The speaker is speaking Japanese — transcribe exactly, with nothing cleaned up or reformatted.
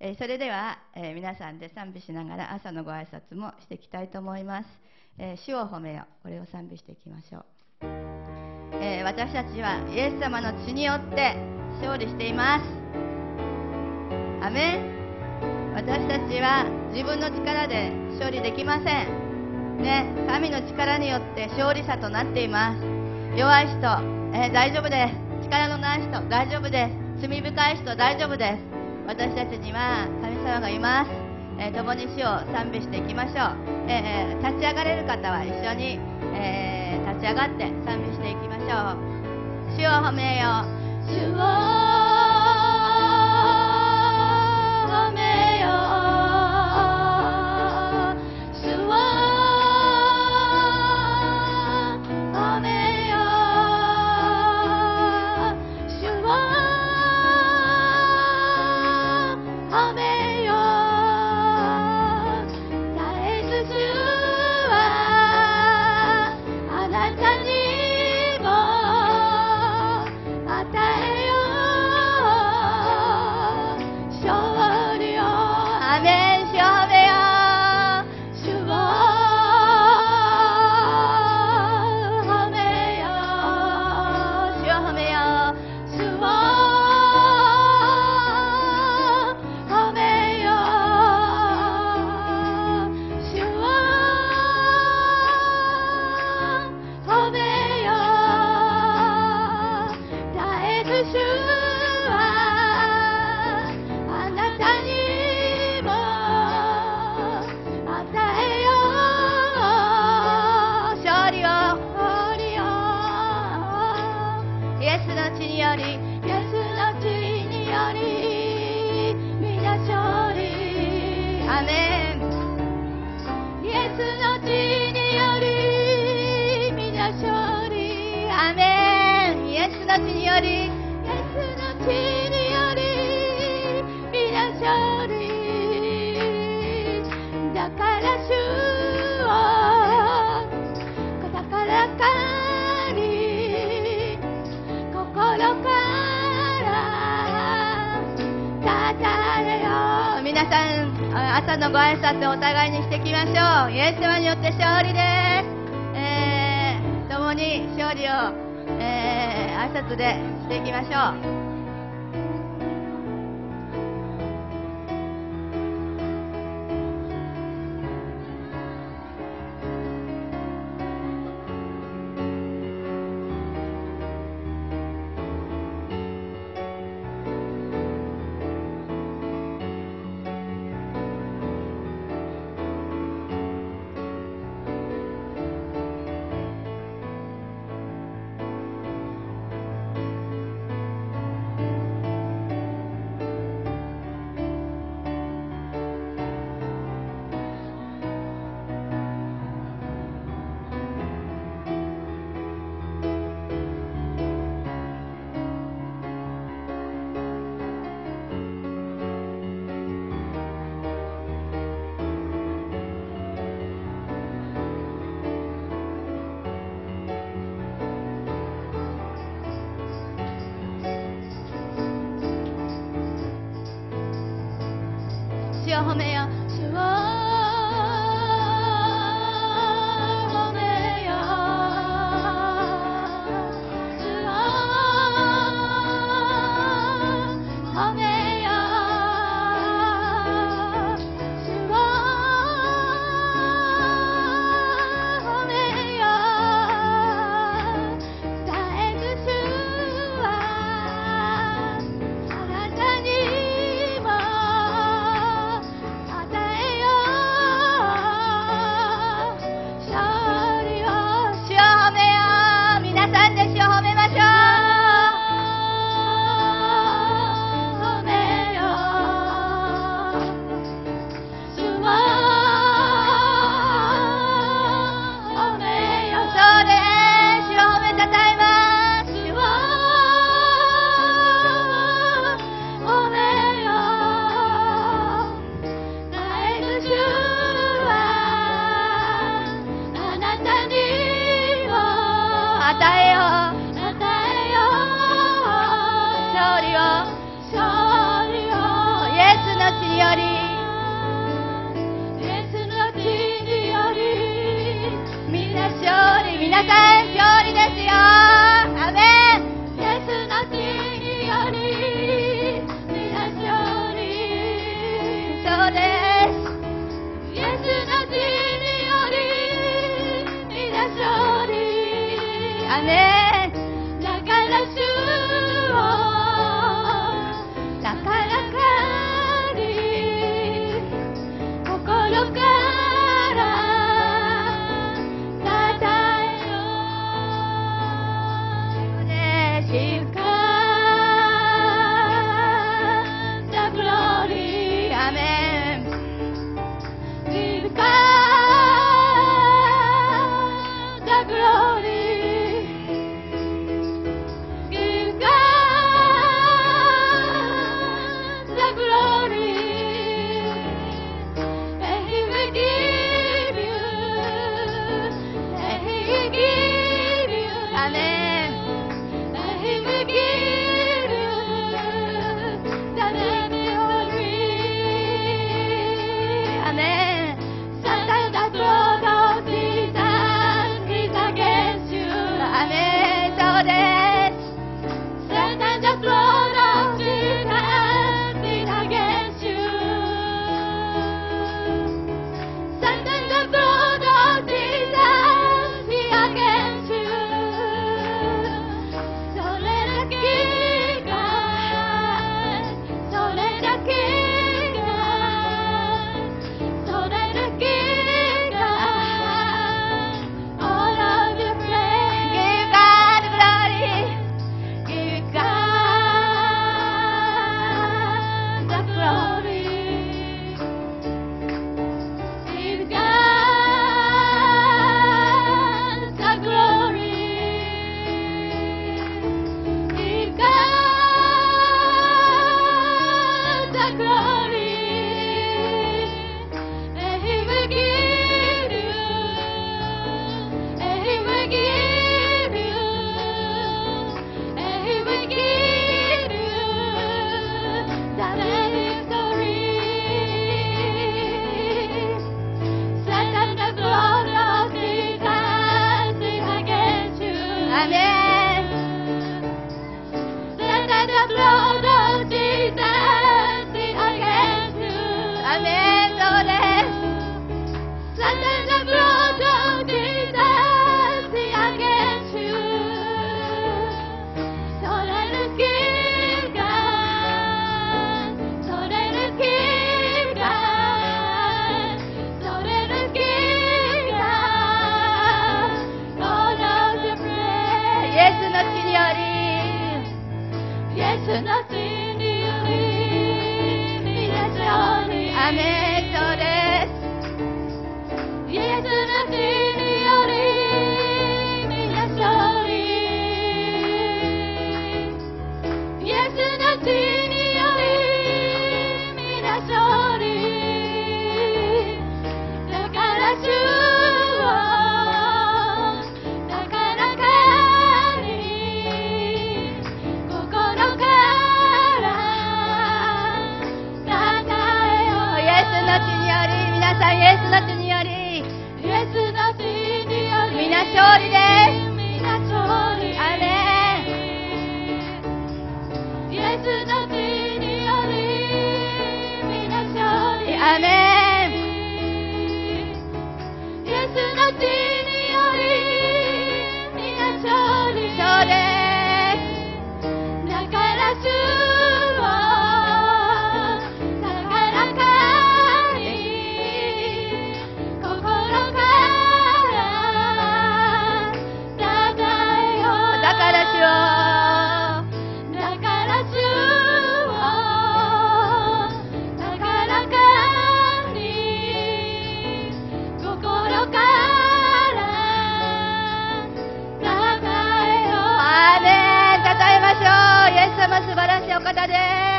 えー、それでは、えー、皆さんで賛美しながら朝のご挨拶もしていきたいと思います。えー、主を褒めよ、これを賛美していきましょう。えー、私たちはイエス様の血によって勝利しています。アメン。私たちは自分の力で勝利できませんね。神の力によって勝利者となっています。弱い人、えー、大丈夫です。力のない人、大丈夫です。罪深い人、大丈夫です。私たちには神様がいます。えー、共に主を賛美していきましょう。えー、立ち上がれる方は一緒に、えー、立ち上がって賛美していきましょう。主を褒めよう。主を褒めよう。主を褒めよう。主を褒めよう。絶えず主はあなたにも与えよう勝利を。アメン。主を褒めよう。主を褒めよう。主を褒めよう。主を褒めよう。主を褒めよう。絶えず主はあなたにも与えよう勝利を。勝利を。イエスの血により、イエスの血により皆勝利。アメン。イエスの血により皆勝利。アメン。イエスの血により、イエスの血により皆勝利。だから主を高らかに心からたたえよう。皆さん、あ朝のご挨拶をお互いにしていきましょう。イエス様によって勝利です。えー、共に勝利を、えー、挨拶でしていきましょう。主を褒めよう。主を褒めよう。主を褒めよう。主を褒めよう。絶えず主はあなたにも与えよう皆さん勝利ですよ。アメン。イエスの血により皆勝利。そうです。イエスの血により皆勝利。アメン。だから主を高らかに心からたたえよう。Give God the glory. Amen. Give God the glory. Give God the glory. And He will give you. And He will give you. Amen. And He will give you the victory. Amen. Satan, the blood of Jesus is against you. Amen. そうです。Satan, the blood of Jesus is against you. Satan, the blood of Jesus is against you. So let the King God, so let the King God, so let the King God, all of your praise. Give God glory. Give God the glory. Give God the glory. Give God the glory. And He will give you. And He will give you. And He will give you the victory. Satan, the blood of Jesus is against you. Amen. Satan, the blood of Jesus is against you. Amen. So let's. Satan, the blood of Jesus is against you. So let us give God. So let us give God. So let us give God all of the praise. イエスの血により。イエスの血により皆勝利。アメン。そうです。イエスの血により皆勝利。イエスの血により皆勝利。だから主を高らかに心からたたえよう。イエスの血により皆さん、イエスの血によりイエスの血により皆勝利です。皆勝利。アメン。イエスの血により皆勝利。アメン。イエスの血により皆勝利。そうです。だから主を高らかに心からたたえよう。だから主をだから主を高らかに心からたたえよう。アーメン。たたえましょう。イエス様素晴らしいお方です。